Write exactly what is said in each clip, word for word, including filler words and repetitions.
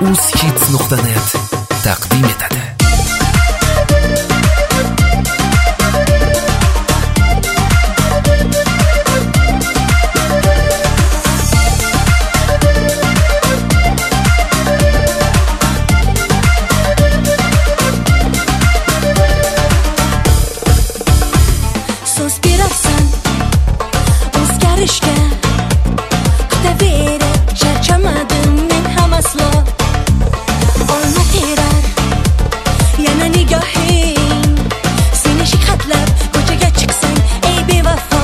uzhits nuqta net taqdim etadi. So'z berarsan o'zgarishga, kutaverib charchamadim men ham aslo. Olma terar yana nigohing, seni shikhatlab ko'chaga chiqsang ey bevafo.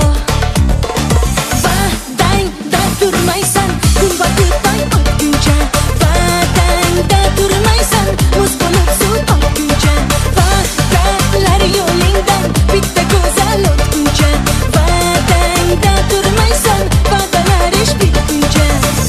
Va'dangda turmaysan kun botib tong otguncha, va'dangda turmaysan muz bo'lib suv oqguncha, va'dalar yo'lingdan bitta go'zal o'tguncha, va'dangda turmaysan va'dalar ish bitguncha.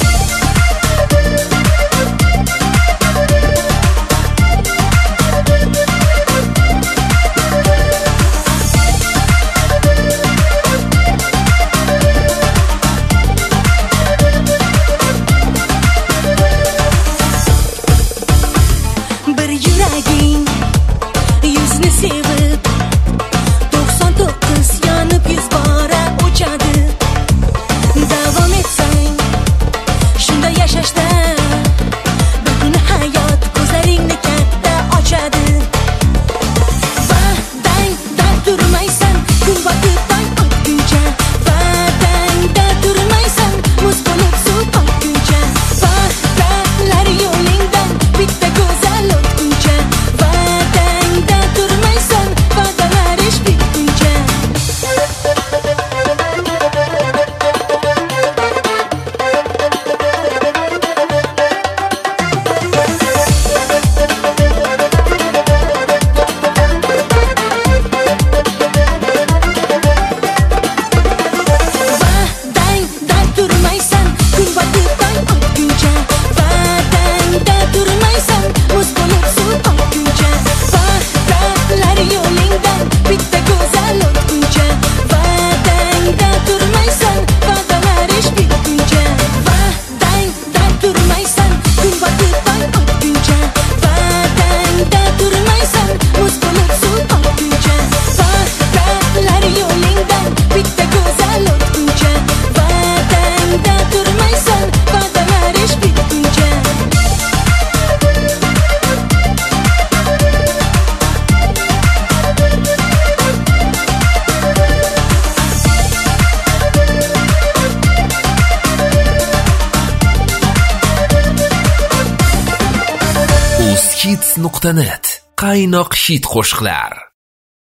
Bir yuraging yuzni sevib to'qson to'qqiz yonib yuz bora o'chadi. Davom etsang shunda yashashda, bir kun hayot ko'zlaringni katta ochadi. Va'dangda turmaysan kun botib tong otguncha, va'dangda turmaysan muz bo'lib suv oqguncha, va'dalar yo'lingdan bitta go'zal o'tguncha, va'dangda turmaysan va'dalar ish bitguncha. Va'dangda turmaysan kun botib tong otguncha, va'dangda turmaysan muz bo'lib suv oqguncha, va'dalar yo'lingdan bitta go'zal o'tguncha, va'dangda turmaysan va'dalar ish bitguncha, va'dangda turmaysan kun botib tong otguncha, va'dangda turmaysan muz bo'lib suv oqguncha, va'dalar yo'lingdan bitta go'zal o'tguncha, va'dangda turmaysan va'dalar ish bitguncha. uzhits nuqta net qaynoq hit qo'shiqlar.